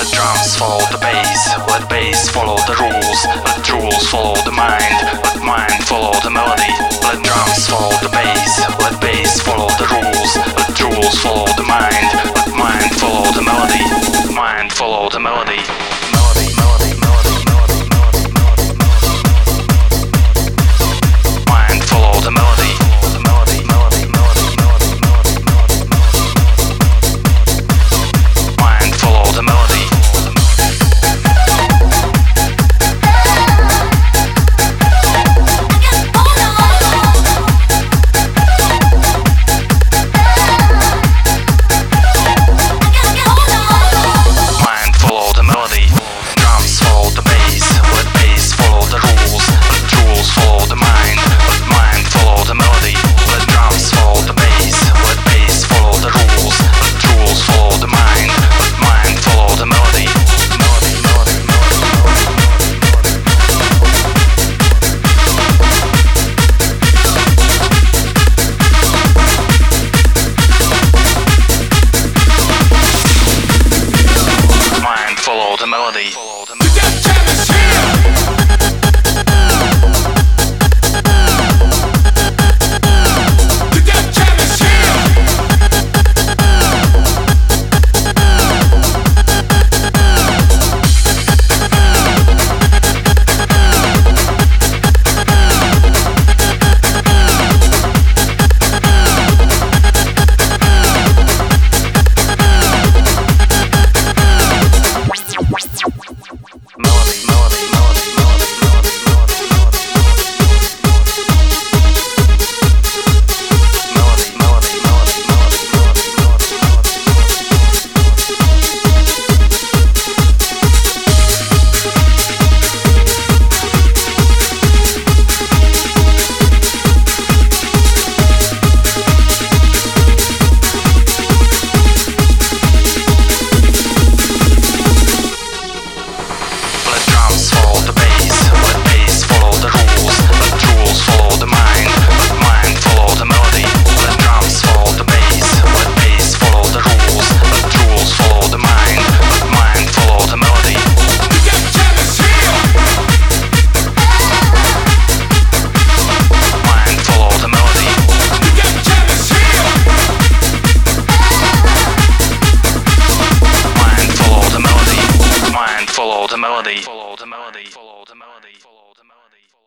Let drums follow the bass, let bass follow the rules. Let rules follow the mind, let mind follow the melody. Let drums follow the bass, let bass follow the rules. Let rules follow the mind, let mind follow the melody. Mind follow the melody. Melody, melody, melody, melody, melody, melody, melody. Mind follow the melody. Melody, melody, melody, melody, melody, melody, melody. Mind follow the melody. Follow the melody. The death jam is here! The death jam is here! Follow the melody. Follow the melody. Follow the melody. Follow the melody.